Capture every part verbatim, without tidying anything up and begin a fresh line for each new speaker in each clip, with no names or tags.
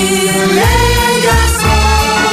les garçons.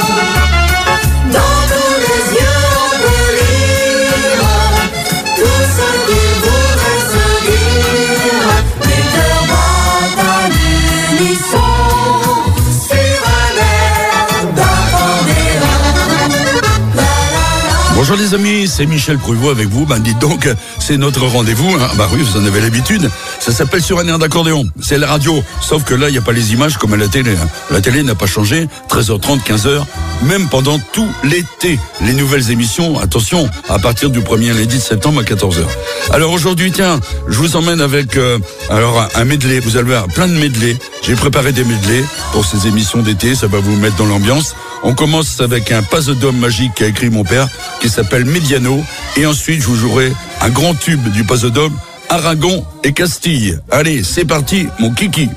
Dans tous les yeux on peut lire tout ce qu'ils voudraient se dire. Les cœurs battent à l'unisson sur un air d'accordéon.
Bonjour les amis, c'est Michel Pruvot avec vous. Ben dites donc, c'est notre rendez-vous. Hein. Bah oui, vous en avez l'habitude. Ça s'appelle Sur un air d'accordéon. C'est la radio, sauf que là, il n'y a pas les images comme à la télé. Hein. La télé n'a pas changé. treize heures trente, quinze heures, même pendant tout l'été. Les nouvelles émissions, attention, à partir du premier lundi de septembre à quatorze heures. Alors aujourd'hui, tiens, je vous emmène avec euh, alors un medley. Vous allez voir plein de medley. J'ai préparé des medley pour ces émissions d'été. Ça va vous mettre dans l'ambiance. On commence avec un Paso-Doble magique qu'a écrit mon père, qui s'appelle Mediano. Et ensuite, je vous jouerai un grand tube du Paso-Doble, Aragon et Castille. Allez, c'est parti, mon kiki.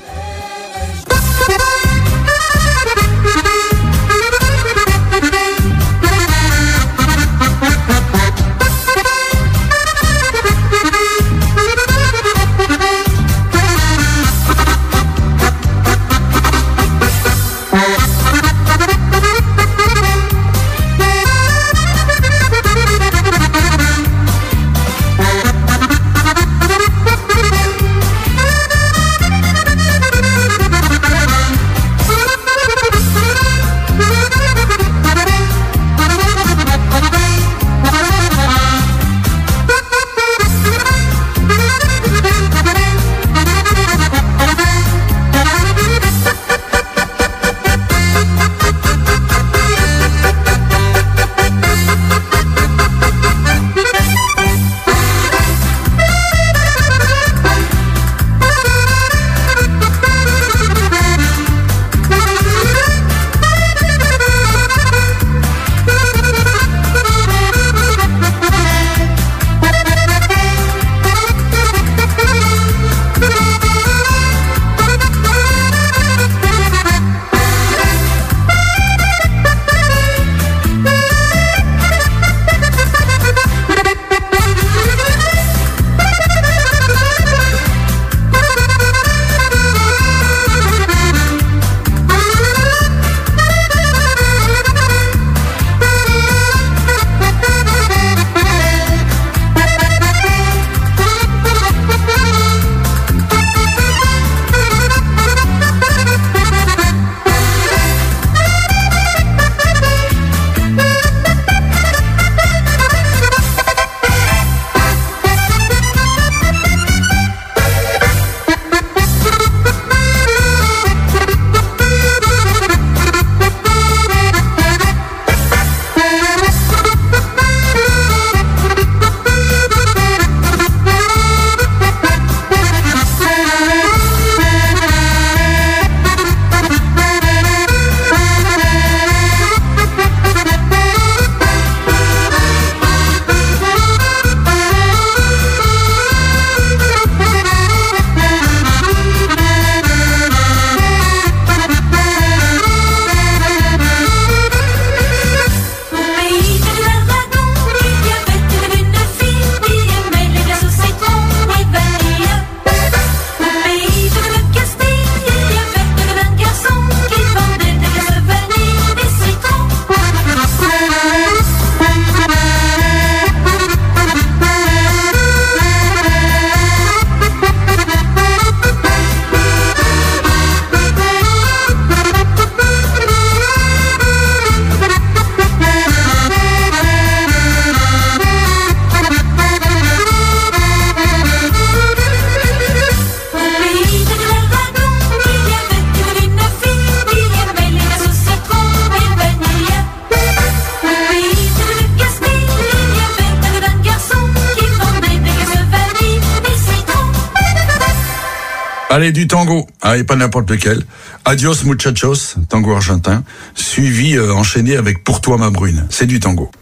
Allez, du tango. Allez, pas n'importe lequel. Adios muchachos, tango argentin, suivi, euh, enchaîné avec Pour toi ma brune. C'est du tango.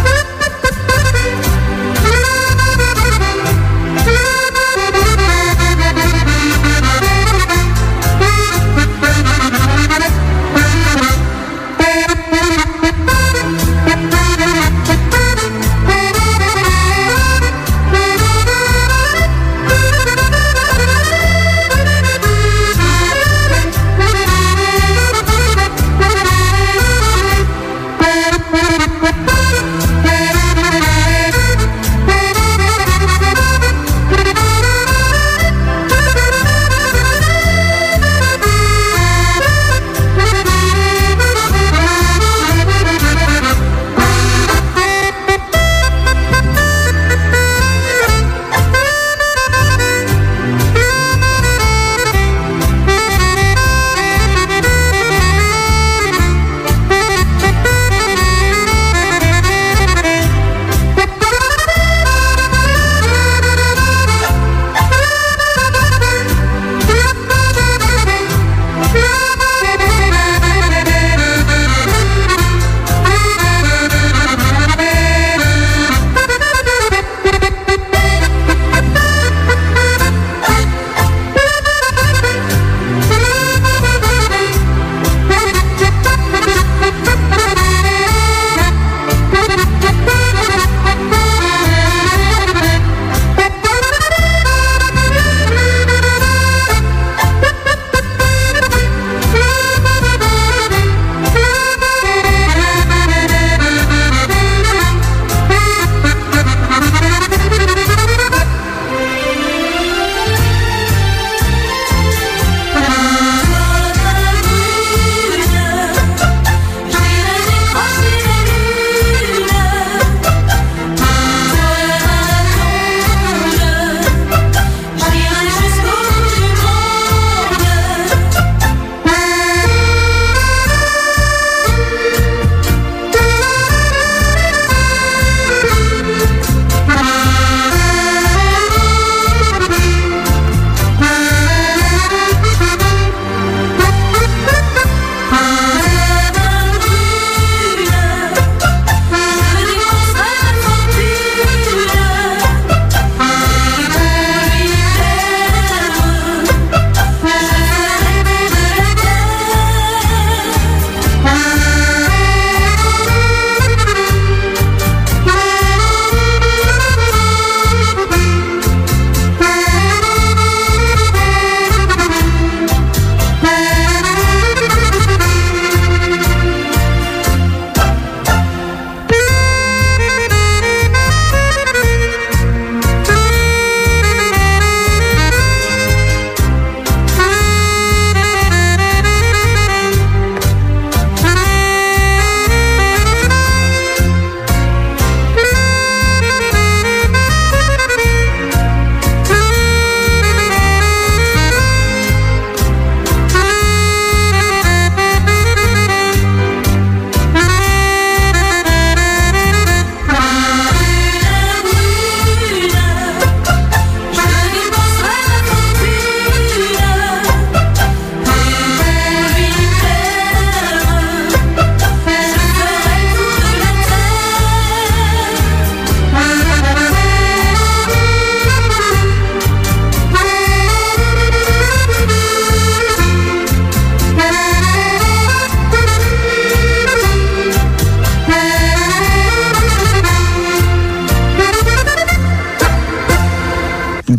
Thank you.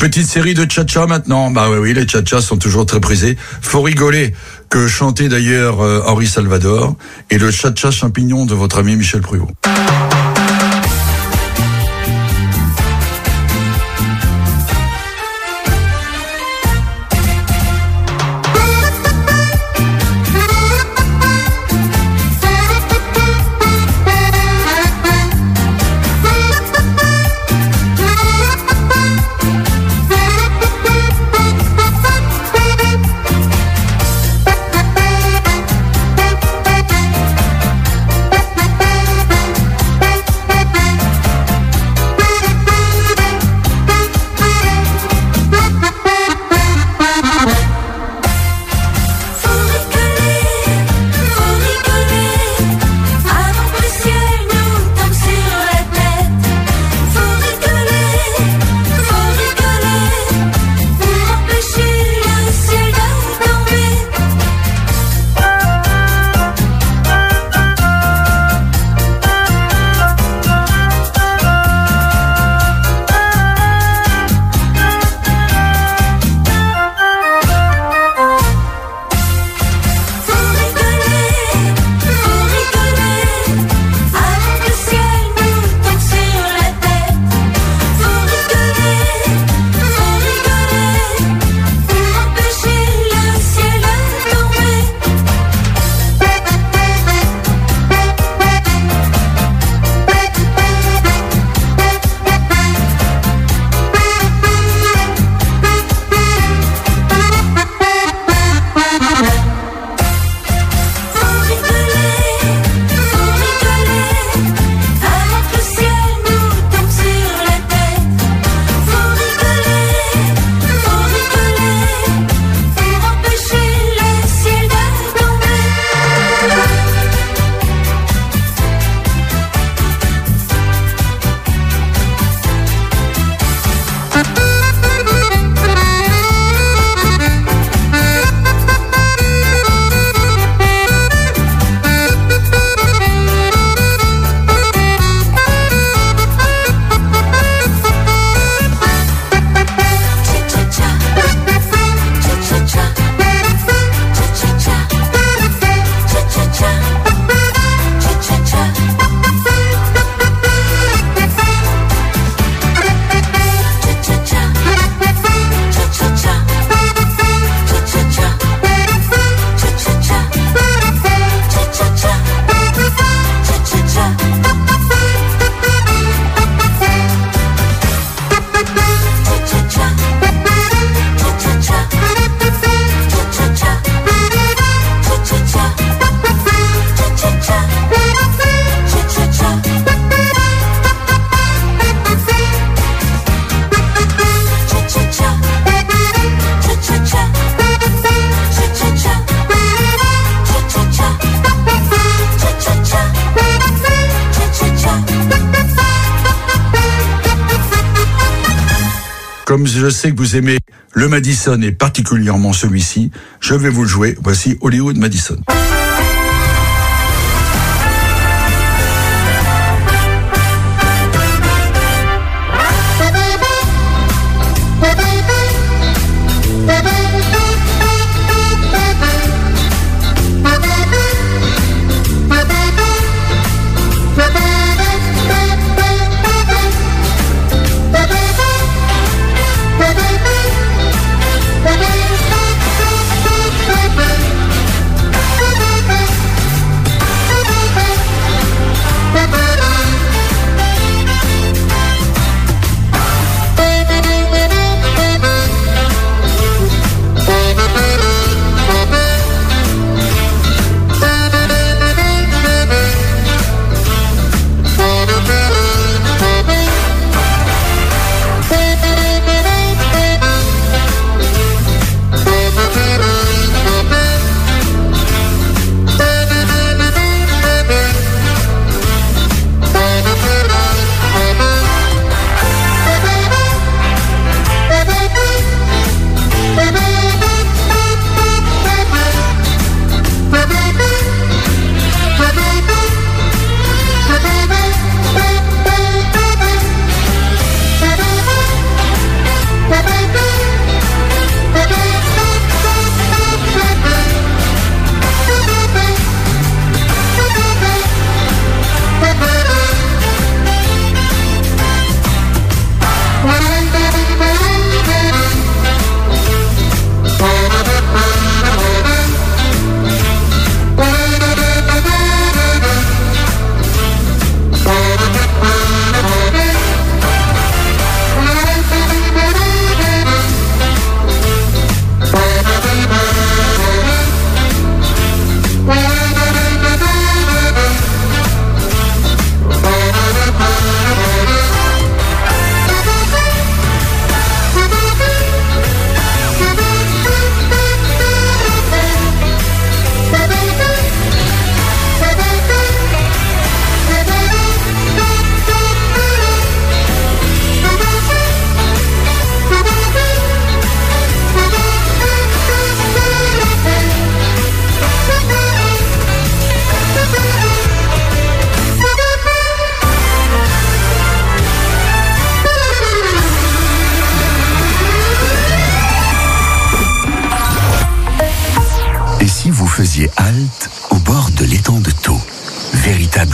petite série de cha-cha maintenant. Bah oui, oui, les cha-cha sont toujours très prisés. Faut rigoler, que chantait d'ailleurs euh, Henri Salvador, et le cha-cha champignon de votre ami Michel Pruvot. Comme je sais que vous aimez le Madison et particulièrement celui-ci, je vais vous le jouer. Voici Hollywood Madison.
Thank you.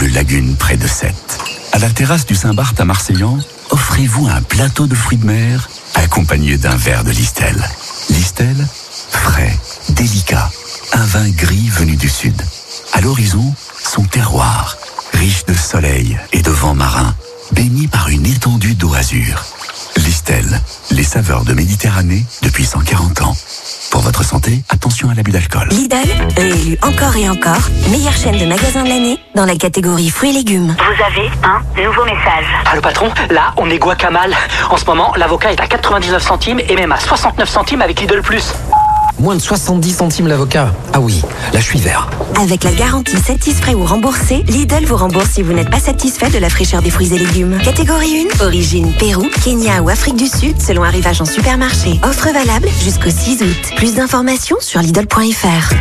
lagunes près de Sète. À la terrasse du Saint-Barth à Marseillan, offrez-vous un plateau de fruits de mer accompagné d'un verre de Listel. Listel, frais, délicat, un vin gris venu du sud. À l'horizon, son terroir, riche de soleil et de vent marin, baigné par une étendue d'eau azur. Listel, les saveurs de Méditerranée depuis cent quarante ans. Pour votre santé, attention à l'abus d'alcool.
Lidl, réélu encore et encore, meilleure chaîne de magasins de l'année dans la catégorie fruits et légumes.
Vous avez un nouveau message.
Ah, le patron, là, on est guacamole. En ce moment, l'avocat est à quatre-vingt-dix-neuf centimes et même à soixante-neuf centimes avec Lidl Plus.
Moins de soixante-dix centimes l'avocat. Ah oui, là je suis vert.
Avec la garantie satisfait ou remboursé, Lidl vous rembourse si vous n'êtes pas satisfait de la fraîcheur des fruits et légumes. Catégorie un, origine Pérou, Kenya ou Afrique du Sud selon arrivage en supermarché. Offre valable jusqu'au six août. Plus d'informations sur Lidl point F R.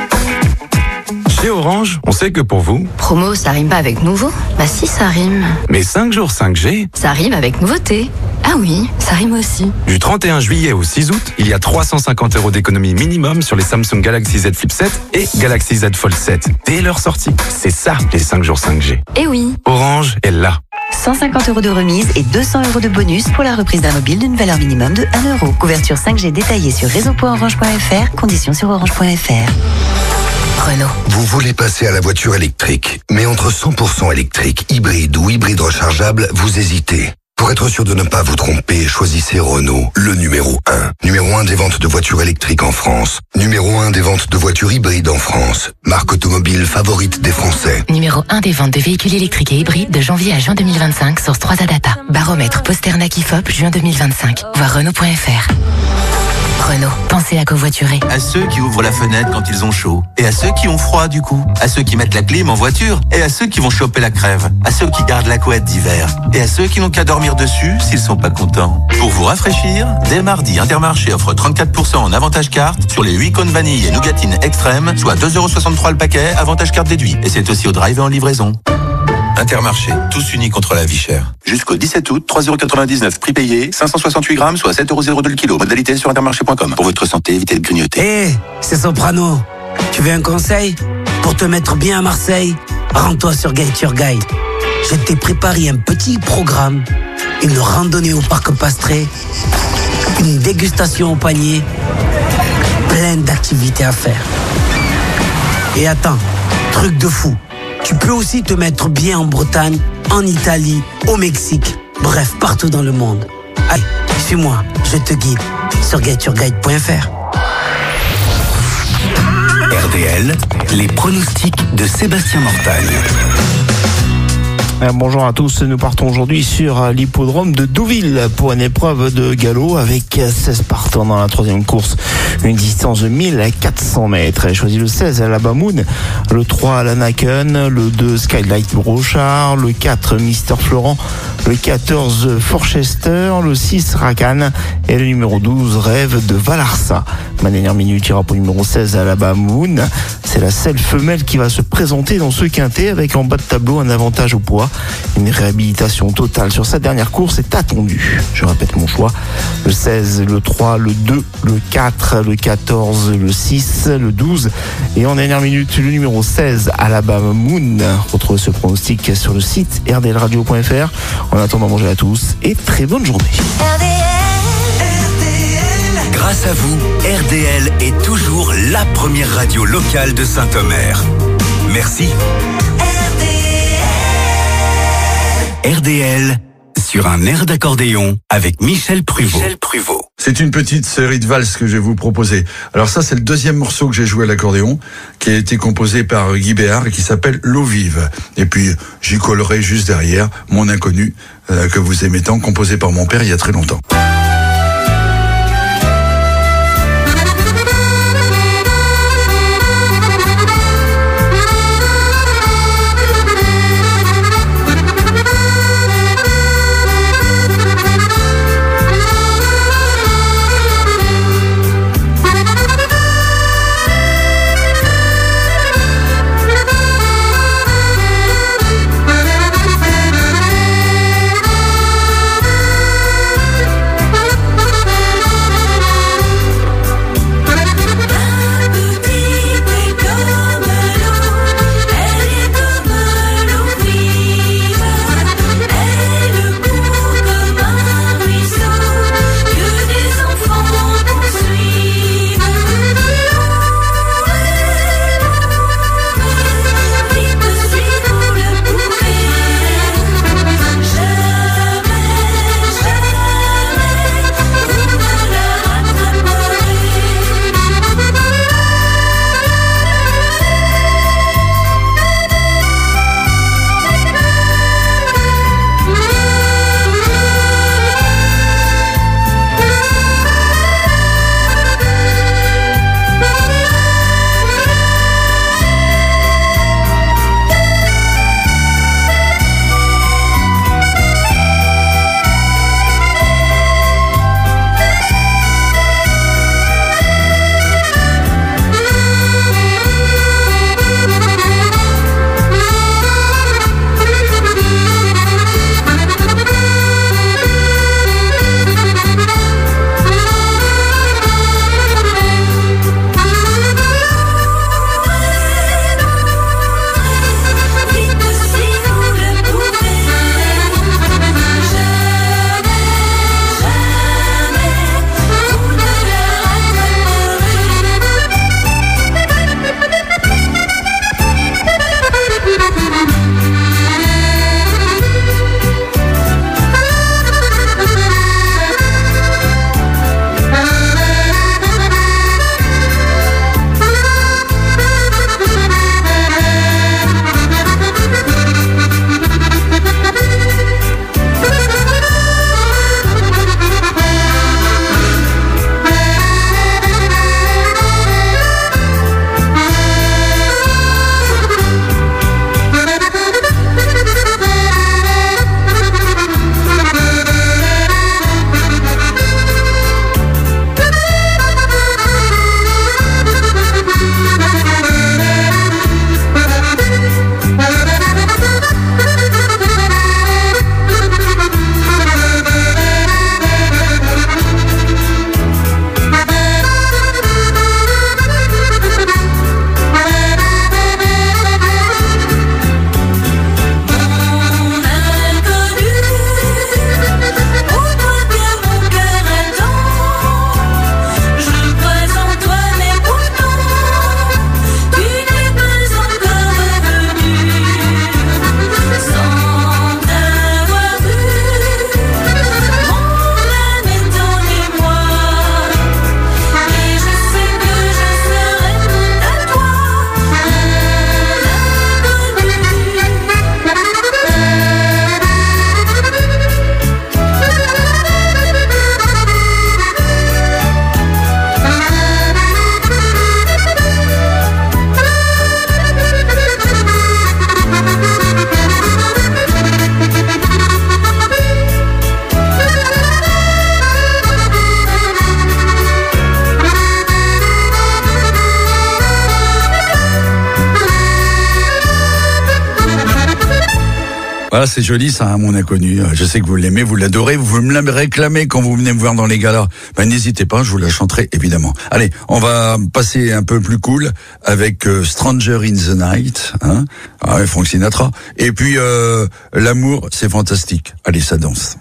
Chez Orange, on sait que pour vous...
Promo, ça rime pas avec nouveau? Bah si, ça rime.
Mais cinq jours cinq G...
Ça rime avec nouveauté. Ah oui, ça rime aussi.
Du trente et un juillet au six août, il y a trois cent cinquante euros d'économie minimum sur les Samsung Galaxy Z Flip sept et Galaxy Z Fold sept. Dès leur sortie. C'est ça, les cinq jours cinq G.
Eh oui.
Orange est là.
cent cinquante euros de remise et deux cents euros de bonus pour la reprise d'un mobile d'une valeur minimum de un euro. Couverture cinq G détaillée sur réseau point orange point F R. Conditions sur orange point F R. Renault.
Vous voulez passer à la voiture électrique, mais entre cent pour cent électrique, hybride ou hybride rechargeable, vous hésitez. Pour être sûr de ne pas vous tromper, choisissez Renault, le numéro un. Numéro un des ventes de voitures électriques en France. Numéro un des ventes de voitures hybrides en France. Marque automobile favorite des Français.
Numéro un des ventes de véhicules électriques et hybrides de janvier à juin deux mille vingt-cinq, source trois A Data. Baromètre Posternak I F O P, juin deux mille vingt-cinq. Voir Renault point F R. Renault, pensez à covoiturer.
À ceux qui ouvrent la fenêtre quand ils ont chaud. Et à ceux qui ont froid du coup. À ceux qui mettent la clim en voiture. Et à ceux qui vont choper la crève. À ceux qui gardent la couette d'hiver. Et à ceux qui n'ont qu'à dormir dessus s'ils sont pas contents. Pour vous rafraîchir, dès mardi, Intermarché offre trente-quatre pour cent en avantage carte sur les huit cônes vanille et nougatine extrême, soit deux euros soixante-trois le paquet, avantage carte déduit. Et c'est aussi au drive et en livraison. Intermarché, tous unis contre la vie chère. Jusqu'au dix-sept août, trois euros quatre-vingt-dix-neuf prix payé, cinq cent soixante-huit grammes, soit sept euros zéro deux le kilo. Modalité sur intermarché point com. Pour votre santé, évitez de grignoter.
Hé, hey, c'est Soprano. Tu veux un conseil? Pour te mettre bien à Marseille, rends-toi sur Guide Your Guide. Je t'ai préparé un petit programme, une randonnée au parc Pastré, une dégustation au panier, plein d'activités à faire. Et attends, truc de fou. Tu peux aussi te mettre bien en Bretagne, en Italie, au Mexique, bref, partout dans le monde. Allez, suis-moi, je te guide sur get your guide point F R.
R D L, les pronostics de Sébastien Mortagne.
Bonjour à tous, nous partons aujourd'hui sur l'hippodrome de Deauville pour une épreuve de galop avec seize partants dans la troisième course, une distance de mille quatre cents mètres. J'ai choisi le seize Alaba Moon, le trois Lanaken, le deux Skylight Brochard, le quatre Mister Florent, le quatorze Forchester, le six Rakan et le numéro douze Rêve de Valarsa. Ma dernière minute ira pour le numéro seize Alaba Moon. C'est la seule femelle qui va se présenter dans ce quintet avec en bas de tableau un avantage au poids. Une réhabilitation totale sur sa dernière course est attendue. Je répète mon choix. Le seize, le trois, le deux, le quatre, le quatorze, le six, le douze. Et en dernière minute, le numéro seize, Alabama Moon. Retrouvez ce pronostic sur le site r d l radio point f r. En attendant, mangez à tous et très bonne journée.
Grâce à vous, R D L est toujours la première radio locale de Saint-Omer. Merci. R D L sur un air d'accordéon avec Michel Pruvot. Michel Pruvot.
C'est une petite série de valses que je vais vous proposer. Alors ça, c'est le deuxième morceau que j'ai joué à l'accordéon, qui a été composé par Guy Béard et qui s'appelle L'eau vive. Et puis, j'y collerai juste derrière Mon inconnu, euh, que vous aimez tant, composé par mon père il y a très longtemps.
Voilà, c'est joli ça, hein, mon inconnu. Je sais que vous l'aimez, vous l'adorez, vous me la réclamez quand vous venez me voir dans les galas. Ben n'hésitez pas, je vous la chanterai évidemment. Allez, on va passer un peu plus cool avec euh, Stranger in the Night, hein, ah ouais, Frank Sinatra. Et puis euh, l'amour, c'est fantastique. Allez, ça danse.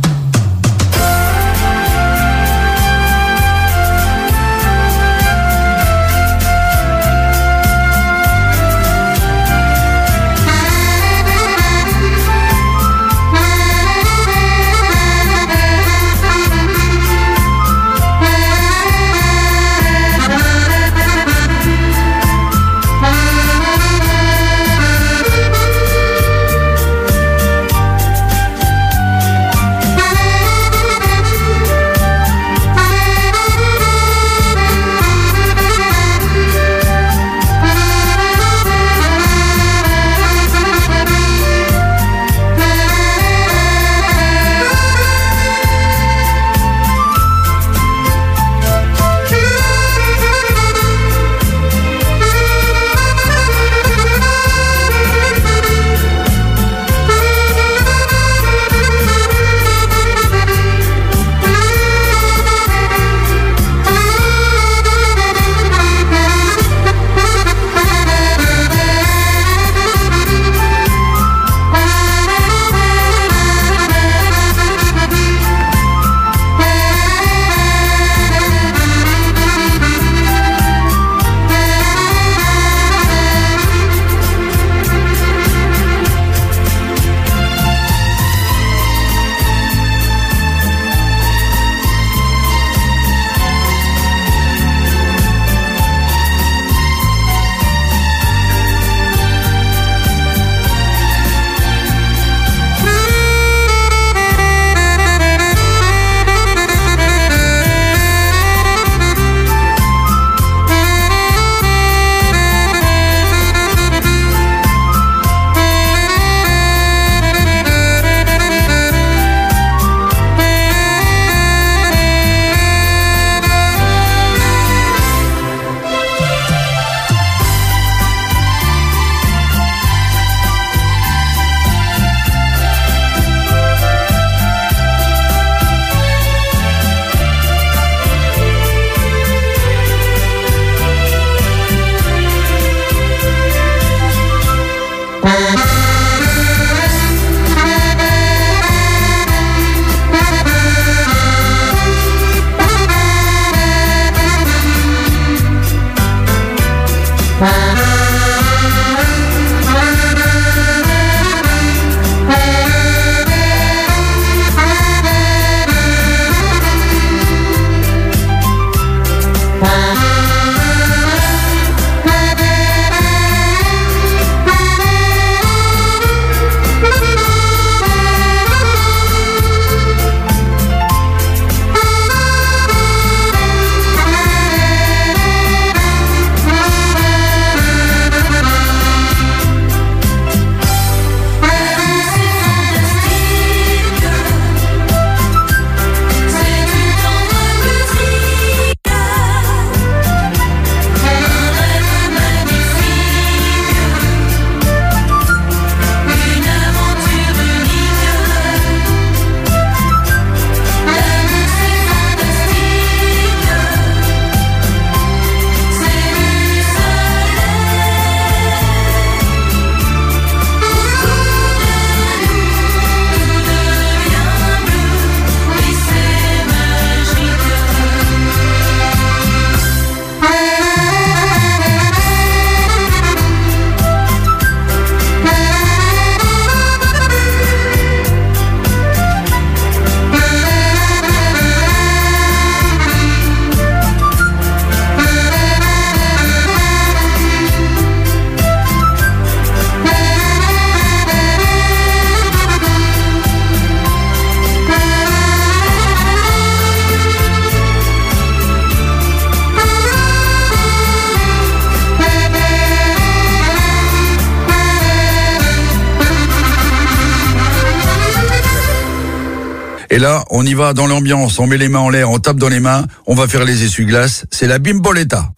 Et là, on y va dans l'ambiance, on met les mains en l'air, on tape dans les mains, on va faire les essuie-glaces. C'est la Bimboletta.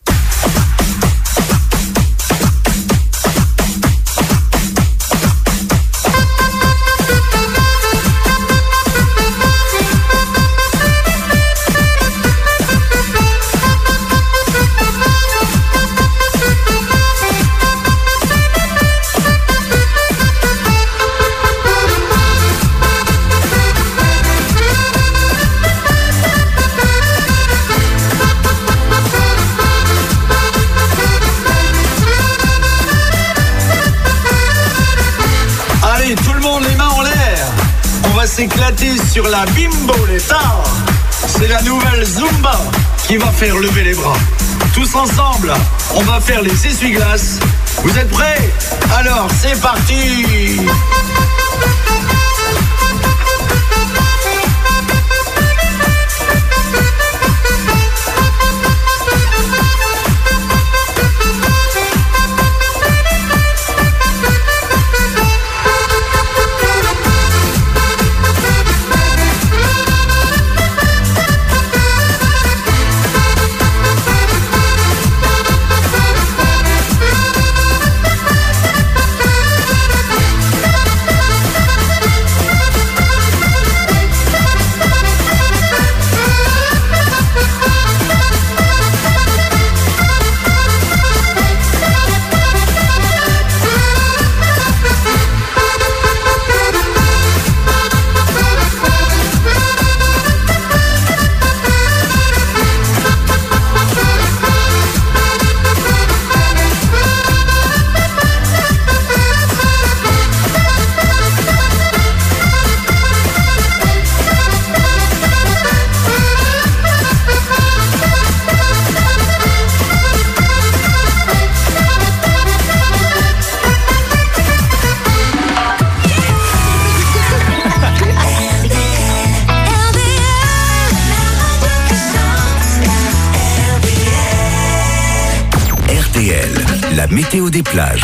s'éclater sur la bimboletta. C'est la nouvelle Zumba qui va faire lever les bras. Tous ensemble, on va faire les essuie-glaces. Vous êtes prêts? Alors, c'est parti!
La météo des plages.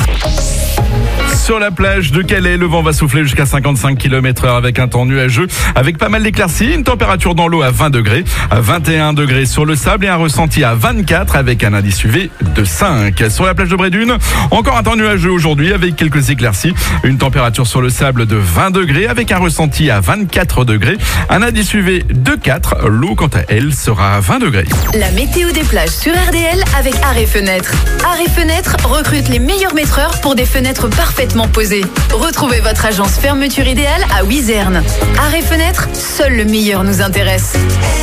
Sur la plage de Calais, le vent va souffler jusqu'à cinquante-cinq kilomètres heure avec un temps nuageux, avec pas mal d'éclaircies, une température dans l'eau à vingt degrés, à vingt et un degrés sur le sable et un ressenti à vingt-quatre avec un indice U V de cinq. Sur la plage de Brédune, encore un temps nuageux aujourd'hui avec quelques éclaircies, une température sur le sable de vingt degrés avec un ressenti à vingt-quatre degrés, un indice U V de quatre. L'eau, quant à elle, sera à vingt degrés.
La météo des plages sur R D L avec Arrêt Fenêtre. Arrêt Fenêtre recrute les meilleurs maîtreurs pour des fenêtres parfaitement posées. Retrouvez votre agence fermeture idéale à Wizerne. Arrêt Fenêtre, seul le meilleur nous intéresse.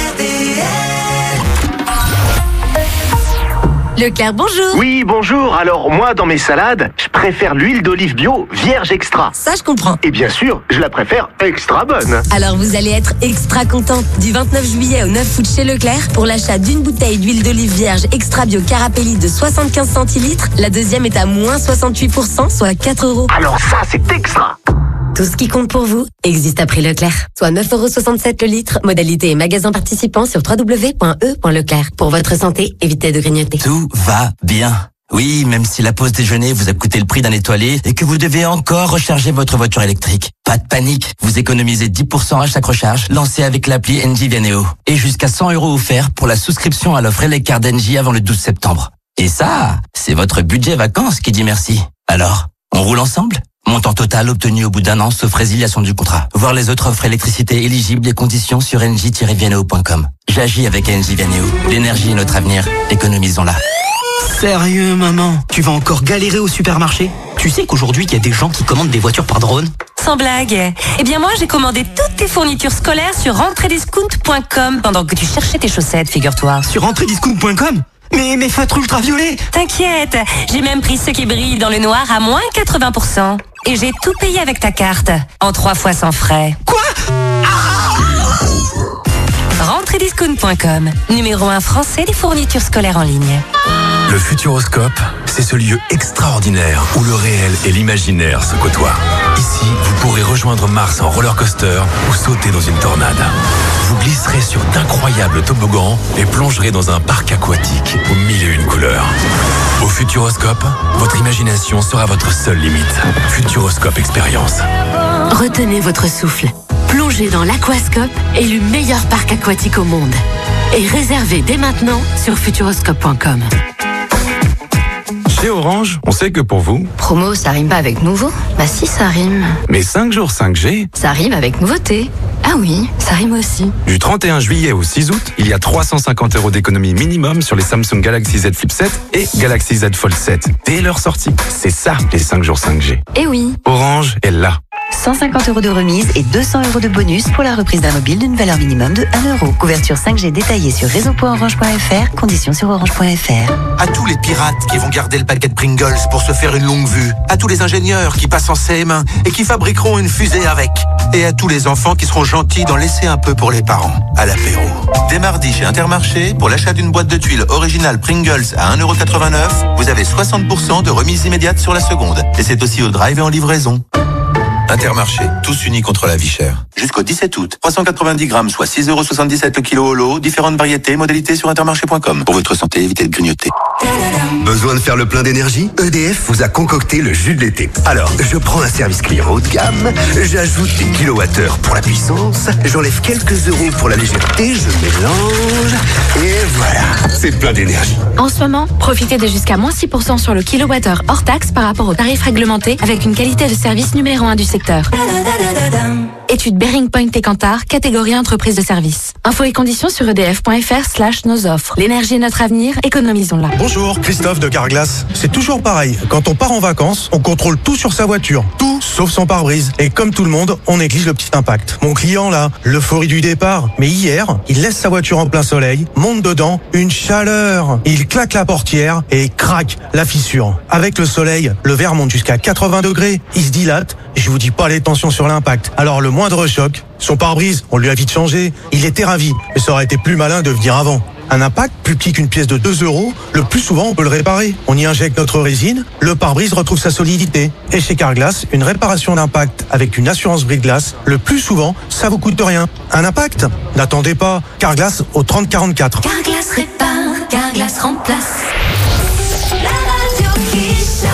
Leclerc, bonjour.
Oui, bonjour. Alors, moi, dans mes salades, je préfère l'huile d'olive bio vierge extra.
Ça, je comprends.
Et bien sûr, je la préfère extra bonne.
Alors, vous allez être extra content. Du vingt-neuf juillet au neuf août chez Leclerc, pour l'achat d'une bouteille d'huile d'olive vierge extra bio Carapelli de soixante-quinze centilitres, la deuxième est à moins soixante-huit pour cent, soit quatre euros.
Alors ça, c'est extra.
Tout ce qui compte pour vous existe à prix Leclerc. Soit neuf euros soixante-sept le litre. Modalité et magasin participants sur w w w point e point leclerc. Pour votre santé, évitez de grignoter.
Tout va bien. Oui, même si la pause déjeuner vous a coûté le prix d'un étoilé et que vous devez encore recharger votre voiture électrique. Pas de panique, vous économisez dix pour cent à chaque recharge, lancée avec l'appli Engie Vianeo. Et jusqu'à cent euros offerts pour la souscription à l'offre Elecard d'Engie avant le douze septembre. Et ça, c'est votre budget vacances qui dit merci. Alors, on roule ensemble ? Montant total obtenu au bout d'un an, sauf résiliation du contrat. Voir les autres offres électricité éligibles et conditions sur engie tiret vianeo point com. J'agis avec Engie Vianeo. L'énergie est notre avenir. Économisons-la.
Sérieux, maman? Tu vas encore galérer au supermarché? Tu sais qu'aujourd'hui, il y a des gens qui commandent des voitures par drone?
Sans blague. Eh bien moi, j'ai commandé toutes tes fournitures scolaires sur rentrée discount point com pendant que tu cherchais tes chaussettes, figure-toi.
Sur rentrée discount point com? Mais mes feutres ultraviolets!
T'inquiète, j'ai même pris ceux qui brillent dans le noir à moins quatre-vingts pour cent. Et j'ai tout payé avec ta carte, en trois fois sans frais.
Quoi?
rentrée discount point com, numéro un français des fournitures scolaires en ligne.
Le Futuroscope, c'est ce lieu extraordinaire où le réel et l'imaginaire se côtoient. Ici, vous pourrez rejoindre Mars en roller coaster ou sauter dans une tornade. Vous glisserez sur d'incroyables toboggans et plongerez dans un parc aquatique aux mille et une couleurs. Au Futuroscope, votre imagination sera votre seule limite. Futuroscope Expérience.
Retenez votre souffle. Plongez dans l'Aquascope, élu meilleur parc aquatique au monde. Et réservez dès maintenant sur futuroscope point com.
Chez Orange, on sait que pour vous...
Promo, ça rime pas avec nouveau? Bah si, ça rime.
Mais cinq jours cinq G...
Ça rime avec nouveauté. Ah oui, ça rime aussi.
Du trente et un juillet au six août, il y a trois cent cinquante euros d'économie minimum sur les Samsung Galaxy Z Flip sept et Galaxy Z Fold sept. Dès leur sortie, c'est ça, les cinq jours cinq G.
Eh oui.
Orange est là.
cent cinquante euros de remise et deux cents euros de bonus pour la reprise d'un mobile d'une valeur minimum de un euro. Couverture cinq G détaillée sur réseau point orange point f r, conditions sur orange point f r.
À tous les pirates qui vont garder le paquet de Pringles pour se faire une longue vue. À tous les ingénieurs qui passent en C M un et qui fabriqueront une fusée avec. Et à tous les enfants qui seront gentils d'en laisser un peu pour les parents, à l'apéro. Dès mardi chez Intermarché, pour l'achat d'une boîte de tuiles originale Pringles à un euro quatre-vingt-neuf, vous avez soixante pour cent de remise immédiate sur la seconde. Et c'est aussi au drive et en livraison. Intermarché, tous unis contre la vie chère. Jusqu'au dix-sept août, trois cent quatre-vingt-dix grammes, soit six euros soixante-dix-sept le kilo au lot. Différentes variétés, modalités sur intermarché point com. Pour votre santé, évitez de grignoter.
Besoin de faire le plein d'énergie? E D F vous a concocté le jus de l'été. Alors, je prends un service client haut de gamme, j'ajoute des kilowattheures pour la puissance, j'enlève quelques euros pour la légèreté, je mélange, et voilà, c'est plein d'énergie.
En ce moment, profitez de jusqu'à moins six pour cent sur le kilowattheure hors taxe par rapport au tarif réglementé avec une qualité de service numéro un du secteur. Étude Bearing Point et Kantar, catégorie entreprise de service. Infos et conditions sur edf.fr slash nos offres. L'énergie est notre avenir, économisons-la.
Bonjour, Christophe de Carglass. C'est toujours pareil. Quand on part en vacances, on contrôle tout sur sa voiture. Tout sauf son pare-brise. Et comme tout le monde, on néglige le petit impact. Mon client là, l'euphorie du départ. Mais hier, il laisse sa voiture en plein soleil, monte dedans, une chaleur. Il claque la portière et craque la fissure. Avec le soleil, le verre monte jusqu'à quatre-vingts degrés. Il se dilate. Je vous dis pas les tensions sur l'impact. Alors le moindre choc, son pare-brise, on lui a vite changé. Il était ravi, mais ça aurait été plus malin de venir avant. Un impact plus petit qu'une pièce de deux euros, le plus souvent on peut le réparer. On y injecte notre résine, le pare-brise retrouve sa solidité. Et chez Carglass, une réparation d'impact avec une assurance brise-glace, le plus souvent, ça vous coûte rien. Un impact? N'attendez pas. Carglass au trente quarante-quatre.
Carglass répare, Carglass remplace. La radio qui chante.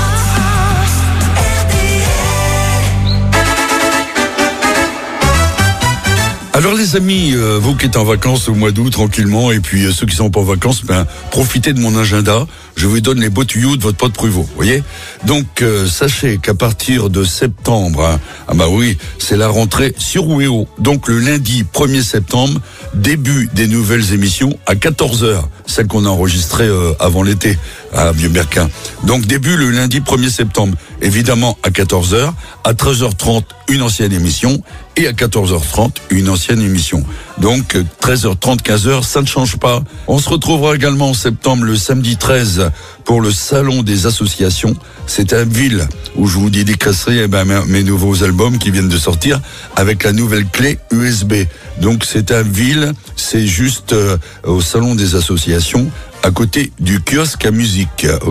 Alors les amis, euh, vous qui êtes en vacances au mois d'août tranquillement, et puis euh, ceux qui sont pas en vacances, ben profitez de mon agenda. Je vous donne les beaux tuyaux de votre pote Pruvot, voyez. Donc euh, sachez qu'à partir de septembre, hein, ah bah oui, c'est la rentrée sur Wéo. Donc le lundi premier septembre, début des nouvelles émissions à quatorze heures, celles qu'on a enregistrées euh, avant l'été à Vieux-Berquin. Donc début le lundi premier septembre, évidemment à quatorze heures, à treize heures trente une ancienne émission et à quatorze heures trente une ancienne émission. Donc treize heures trente, quinze heures, ça ne change pas. On se retrouvera également en septembre le samedi treize pour le salon des associations. C'est à Ville où je vous dédicacerai eh ben, mes nouveaux albums qui viennent de sortir avec la nouvelle clé U S B. Donc c'est à Ville, c'est juste euh, au salon des associations à côté du kiosque à musique, ok ?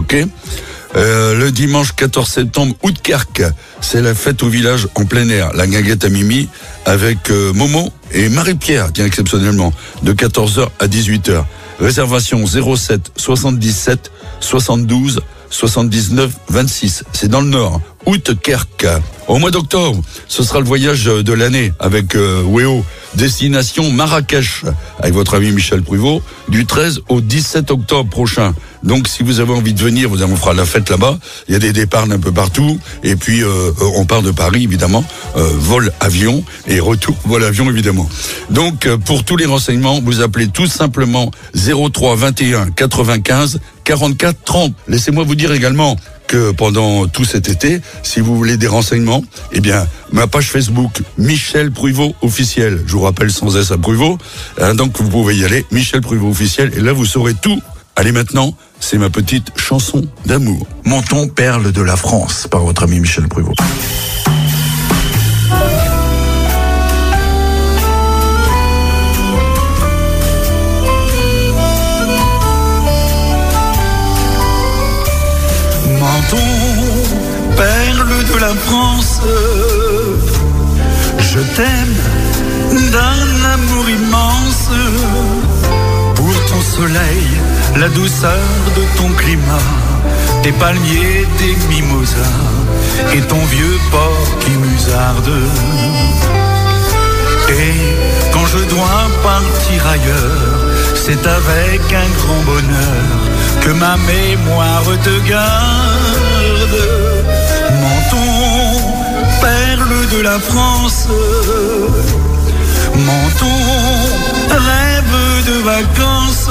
Euh, le dimanche quatorze septembre, Oudekerque, c'est la fête au village en plein air, la guinguette à Mimi, avec euh, Momo et Marie-Pierre, tiens, exceptionnellement, de quatorze heures à dix-huit heures. Réservation zéro sept soixante-dix-sept soixante-douze soixante-dix-neuf vingt-six. C'est dans le Nord, Oudekerque. Au mois d'octobre, ce sera le voyage de l'année avec euh, Wéo. Destination Marrakech, avec votre ami Michel Pruvot, du treize au dix-sept octobre prochain. Donc si vous avez envie de venir, vous on fera la fête là-bas. Il y a des départs un peu partout. Et puis euh, on part de Paris évidemment, euh, vol avion et retour vol avion évidemment. Donc euh, pour tous les renseignements, vous appelez tout simplement zéro trois vingt et un quatre-vingt-quinze quarante-quatre trente. Laissez-moi vous dire également que pendant tout cet été, si vous voulez des renseignements, eh bien, ma page Facebook, Michel Pruvot officiel. Je vous rappelle sans S à Pruvot. Hein, donc, vous pouvez y aller, Michel Pruvot officiel. Et là, vous saurez tout. Allez, maintenant, c'est ma petite chanson d'amour.
Menton, perle de la France, par votre ami Michel Pruvot.
Menton, perle de la France, je t'aime d'un amour immense. Pour ton soleil, la douceur de ton climat, tes palmiers, tes mimosas et ton vieux port qui musarde. Et quand je dois partir ailleurs, c'est avec un grand bonheur que ma mémoire te garde. Menton, perle de la France, Menton, rêve de vacances.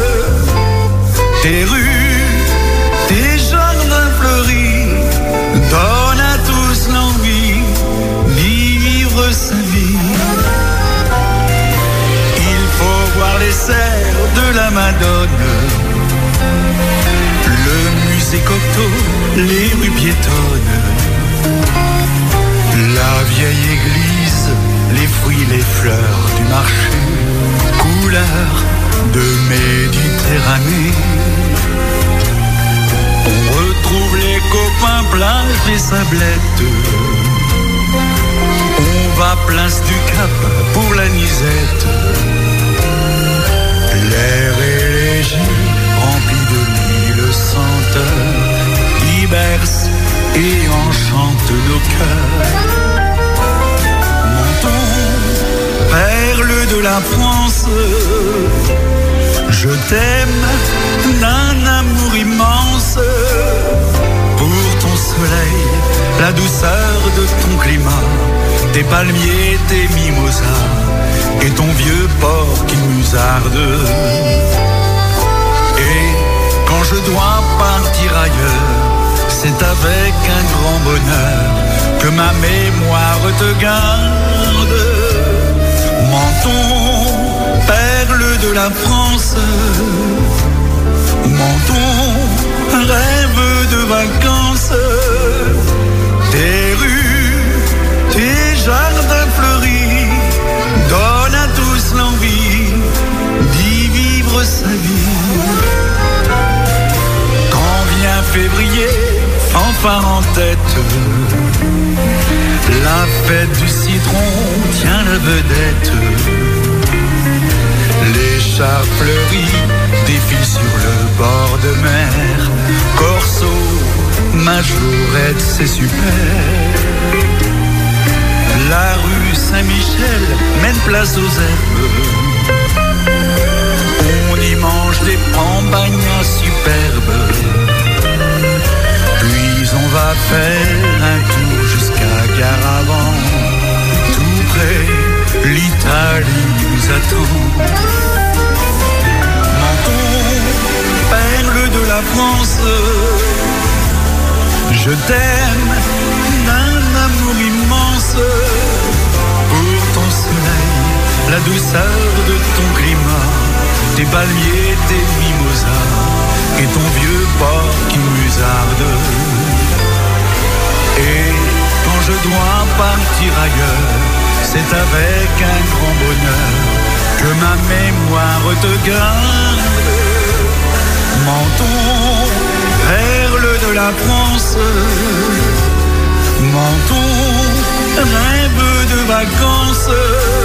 Tes rues, tes jardins fleuris donnent à tous l'envie Madone, le musée Cocteau, les rues piétonnes, la vieille église, les fruits, les fleurs du marché, couleur de Méditerranée. On retrouve les copains, plages et sablettes. On va place du Cap pour la Nisette. L'air est léger, rempli de mille senteurs, qui berce et enchante nos cœurs. Montons, perle de la France, je t'aime d'un amour immense. Pour ton soleil, la douceur de ton climat, tes palmiers, tes mimosas, et ton vieux port qui musarde. Et quand je dois partir ailleurs, c'est avec un grand bonheur que ma mémoire te garde. Menton, perle de la France, Menton, rêve de vacances, tes rues, tes jardins fleuris donnent à tous l'envie d'y vivre sa vie. Quand vient février, fanfare en tête, la fête du citron tient la vedette. Les chars fleuris défilent sur le bord de mer, corso, majorette, c'est super. La rue Saint-Michel mène place aux herbes. On y mange des pambagnas superbes. Puis on va faire un tour jusqu'à Garavan. Tout près, l'Italie nous attend. Menton, perle de la France, je t'aime d'un amour immense. Pour ton soleil, la douceur de ton climat, tes palmiers, tes mimosas, et ton vieux port qui musarde. Et quand je dois partir ailleurs, c'est avec un grand bonheur que ma mémoire te garde. Menton, perle de la France, Menton, rêve de vacances,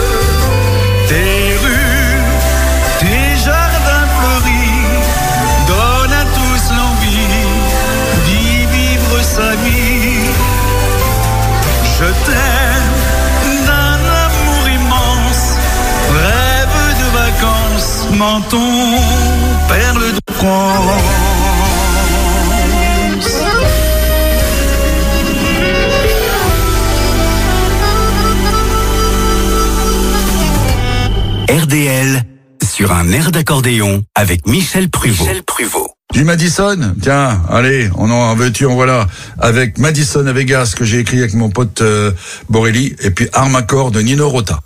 tes rues, tes jardins fleuris donnent à tous l'envie d'y vivre sa vie. Je t'aime d'un amour immense, rêve de vacances, Menton, perle de France.
R D L sur un air d'accordéon avec Michel Pruvot. Michel Pruvot.
Du Madison, tiens, allez, on en veux-tu, en voilà, avec Madison à Vegas, que j'ai écrit avec mon pote euh, Borelli, et puis Armacor de Nino Rota.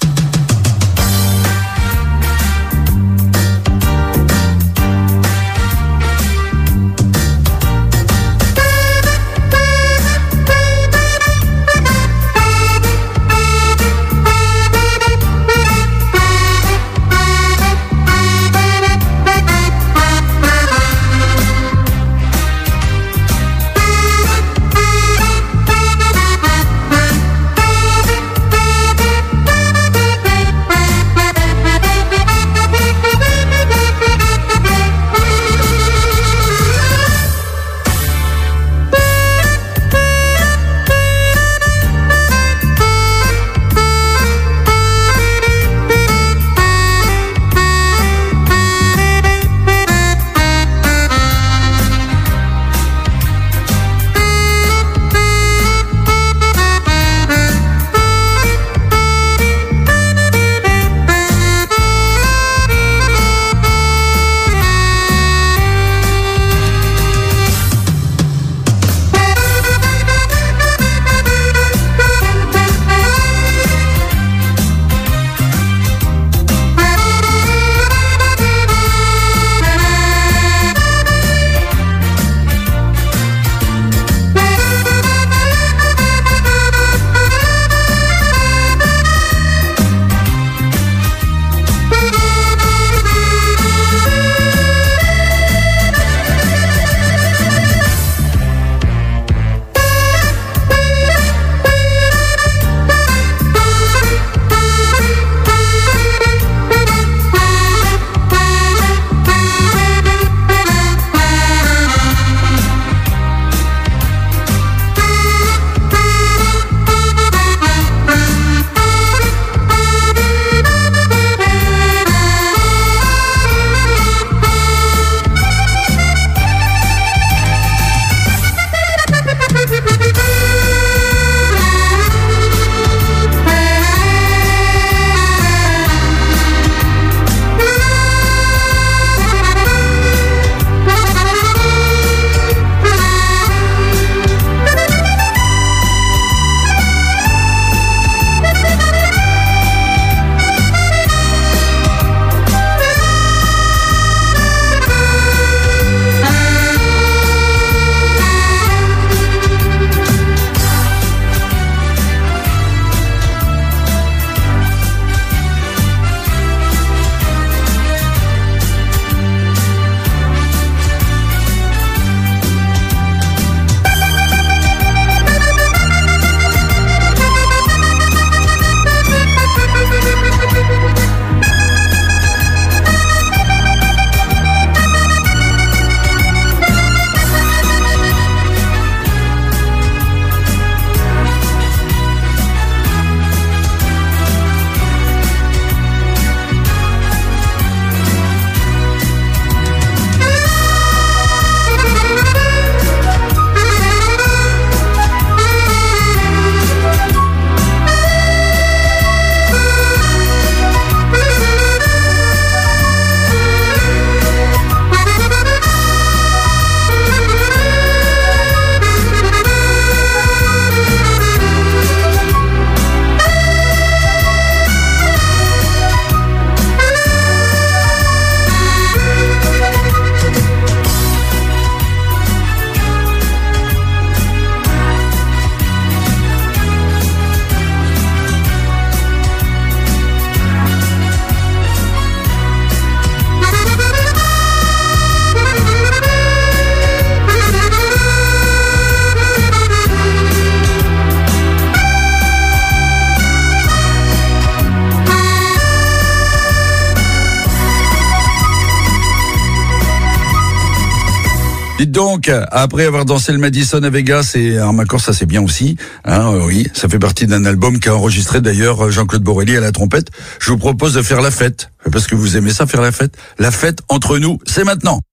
Dites donc, après avoir dansé le Madison à Vegas et Armacost, ça c'est bien aussi. Hein, euh, oui, ça fait partie d'un album qu'a enregistré d'ailleurs Jean-Claude Borelli à la trompette. Je vous propose de faire la fête, parce que vous aimez ça, faire la fête. La fête entre nous, c'est maintenant.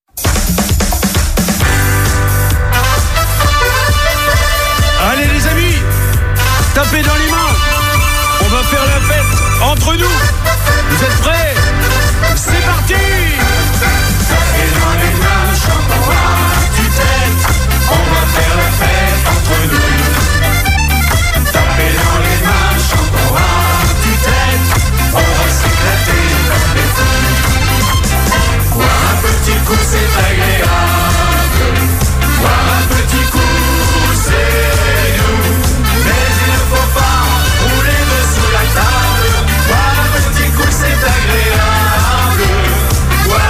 Allez les amis, tapez dans les mains. On va faire la fête entre nous. Vous êtes prêts? C'est parti. Tapez dans les mains, chantons à tue-tête. On va faire la fête entre nous. Tapez dans les mains, chantons à tue-tête. On va s'éclater comme des fous. Boire un petit coup, c'est agréable. Boire un petit coup, c'est nous. Mais il ne faut pas rouler dessous la table. Boire un petit coup, c'est agréable. Boire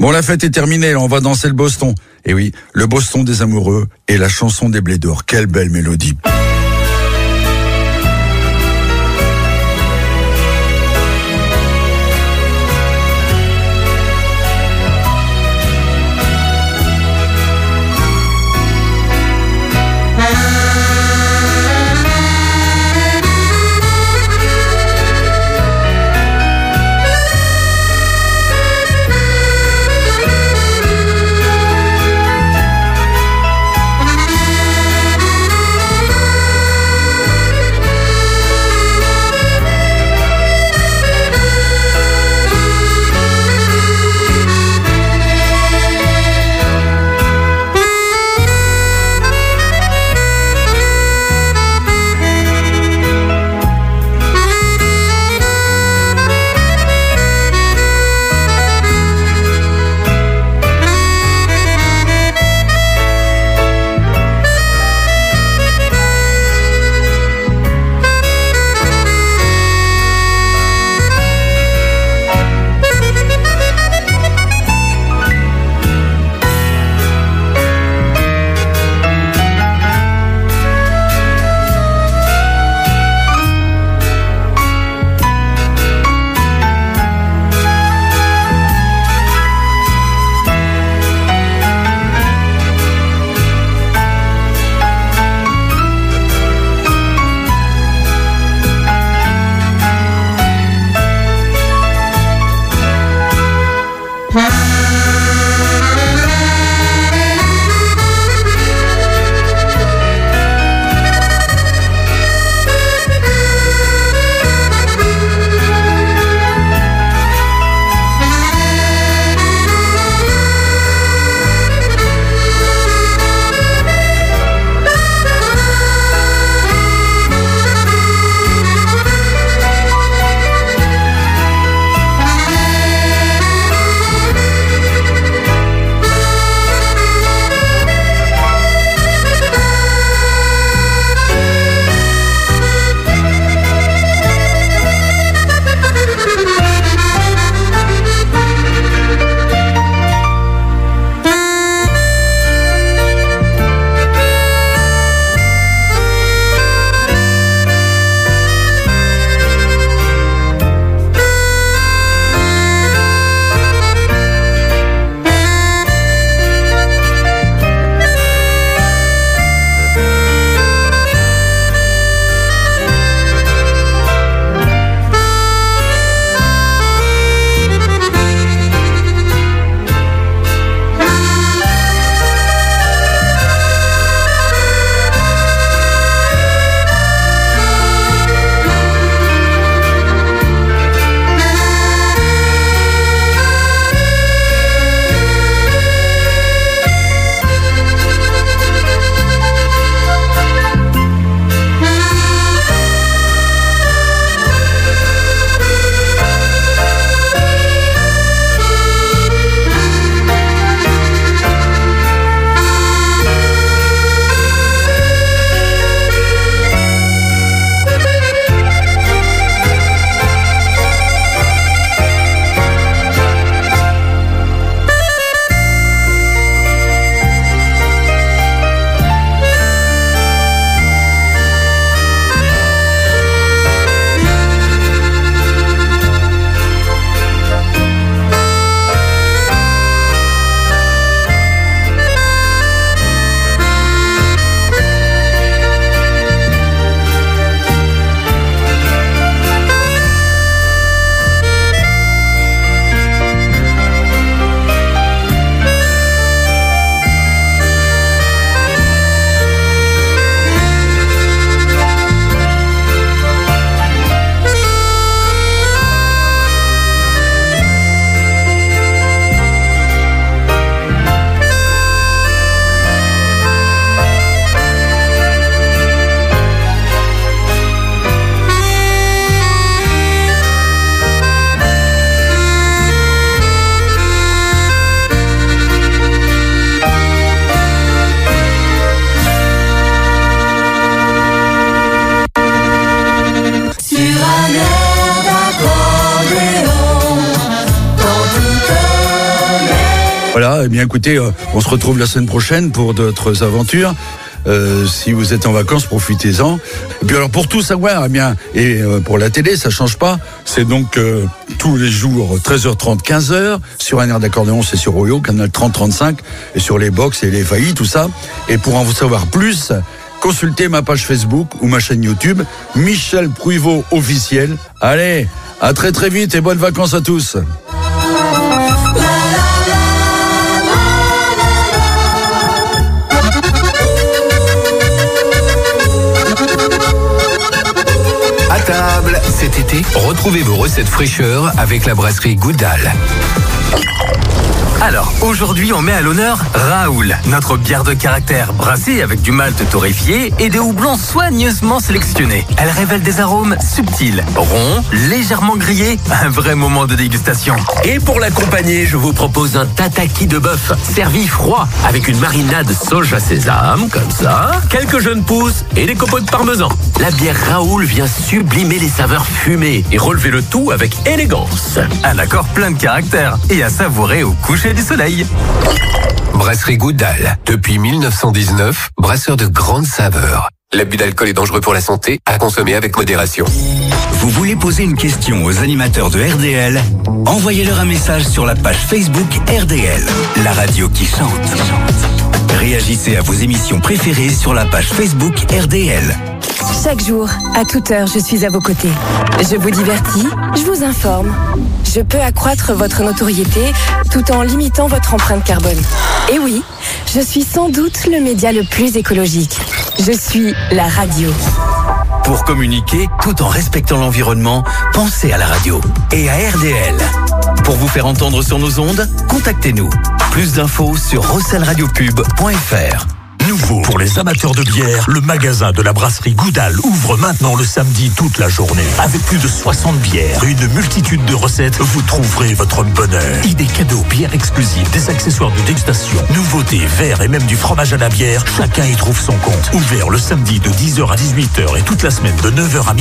Bon, la fête est terminée, là, on va danser le Boston. Et oui, le Boston des amoureux et la chanson des blés d'or. Quelle belle mélodie.
Voilà, eh bien écoutez, euh, on se retrouve la semaine prochaine pour d'autres aventures. Euh, si vous êtes en vacances, profitez-en. Et puis alors pour tout savoir, eh bien, et euh, pour la télé, ça change pas. C'est donc euh, tous les jours treize heures trente, quinze heures sur un air d'accordéon, c'est sur Oyo, canal trente trente-cinq, et sur les box et les F A I, tout ça. Et pour en savoir plus, consultez ma page Facebook ou ma chaîne YouTube, Michel Pruivot officiel. Allez, à très très vite et bonnes vacances à tous.
À table, cet été, retrouvez vos recettes fraîcheur avec la brasserie Goudal. Alors, aujourd'hui, on met à l'honneur Raoul, notre bière de caractère brassée avec du malt torréfié et des houblons soigneusement sélectionnés. Elle révèle des arômes subtils, ronds, légèrement grillés, un vrai moment de dégustation.
Et pour l'accompagner, je vous propose un tataki de bœuf, servi froid, avec une marinade soja sésame, comme ça, quelques jeunes pousses et des copeaux de parmesan. La bière Raoul vient sublimer les saveurs fumées et relever le tout avec élégance.
Un accord plein de caractère et à savourer au coucher du soleil.
Brasserie Goudal. Depuis mille neuf cent dix-neuf, brasseur de grande saveur. L'abus d'alcool est dangereux pour la santé, à consommer avec modération.
Vous voulez poser une question aux animateurs de R D L? Envoyez-leur un message sur la page Facebook R D L, la radio qui chante. Réagissez à vos émissions préférées sur la page Facebook R D L.
Chaque jour, à toute heure, je suis à vos côtés. Je vous divertis, je vous informe. Je peux accroître votre notoriété tout en limitant votre empreinte carbone. Et oui, je suis sans doute le média le plus écologique. Je suis la radio.
Pour communiquer tout en respectant l'environnement, pensez à la radio et à R D L. Pour vous faire entendre sur nos ondes, contactez-nous. Plus d'infos sur rossel radio pub point f r.
Nouveau pour les amateurs de bière, le magasin de la brasserie Goudal ouvre maintenant le samedi toute la journée. Avec plus de soixante bières et une multitude de recettes, vous trouverez votre bonheur. Idées cadeaux, bières exclusives, des accessoires de dégustation, nouveautés, verres et même du fromage à la bière, chacun y trouve son compte. Ouvert le samedi de dix heures à dix-huit heures et toute la semaine de neuf heures à midi.